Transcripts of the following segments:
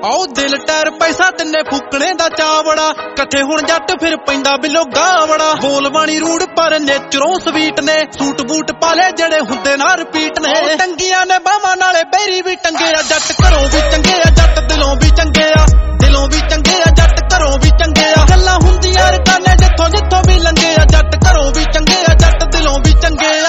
आओ दिल टैर पैसा तिन्ने फूकने दा चावड़ा कट्ठे हुण जट फिर पैंदा बिलो गावड़ा बोल बाणी रूड़ पर नेचरों स्वीट ने सूट बूट पाले जड़े हुंदे ना रिपीट ने टंगियां ने बावां नाले बैरी भी टंगे आ जट घरों भी चंगे आ जट दिलों भी चंगे आ दिलों भी चंगे आ जट घरों भी चंगे आ गल्लां हुंदियां रकाने जिथों जिथों भी लंघे आ जट घरों भी चंगे आ जट दिलों भी चंगे आ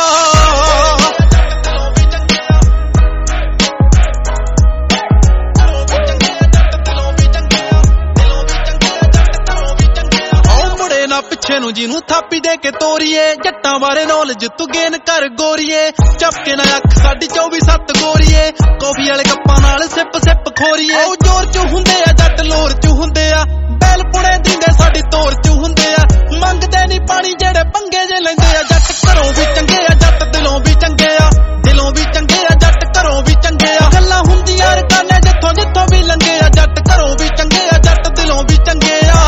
पिछे नू जिनू थापी दे के तोरीए जट्टां बारे नॉलेज तू गेन कर गोरीए चपके ना अख साडी 24/7 गोरीए कॉफी वाले कप्पां नाल सिप सिप खोरीए ओ जोर च हुंदे आ जट लोर च हुंदे आ बैल पुणे दिंदे साडी तोर च हुंदे आ मंगदे नी पानी जेड़े पंगे जे लैंदे आ जट घरों भी चंगे आ जट दिलों भी चंगे आ दिलों भी चंगे आ जट घरों भी चंगे आ गल्लां हुंदियां रकाने जिथों जिथों भी लंघे आ जट घरों भी चंगे आ जट दिलों भी चंगे आ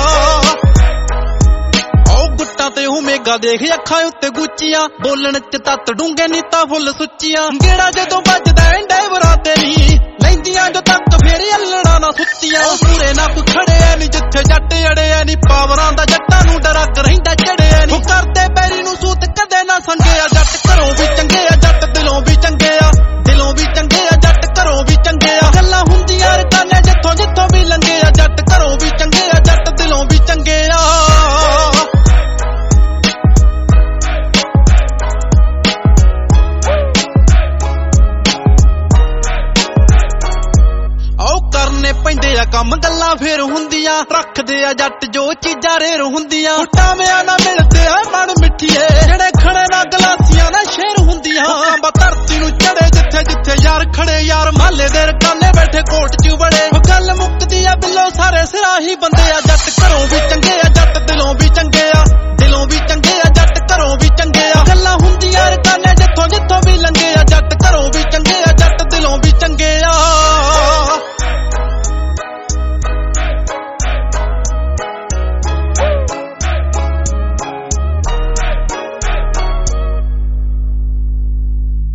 ते ओमेगा देख अखां उत्ते गुच्चियां बोलण च तत डूंगे नीता फुल सुच्चियां गेड़ा जदों बजदा एंडे बराते नी लैंदियां जो तक फेर अल्लड़ा ना सुत्तियां सूरे ना कोई खड़े नी जिथे जट अड़े नी पावरां दा जट्टां नू डरग रहिंदा चढ़े नी करदे बैरी नू सूत कदे ना संगे आ जट घरों भी चंगे आ जट दिलों भी चंगे आ दिलों भी चंगे आ जट घरों भी चंगे आ गल्लां हुंदियां रकाने जिथों जिथों भी लंघे आ जट घरों भी चंगे आ जट दिलों भी चंगे आ पैंदे आ कम गल्लां फेर हुंदियां रखदे आ जट जो चीजां रेर हुंदियां टामियां ना मिलदे आ मन मिठिए जेड़े खड़े ना गलासियां ना शेर हुंदियां कंबा धरती नू चढ़े जिथे जिथे यार खड़े यार महल्ले दे रकाने बैठे कोट च बड़े गल मुकदी आ बिल्लो सारे सिराही बंदे आ जट घरों भी चंगे आ जट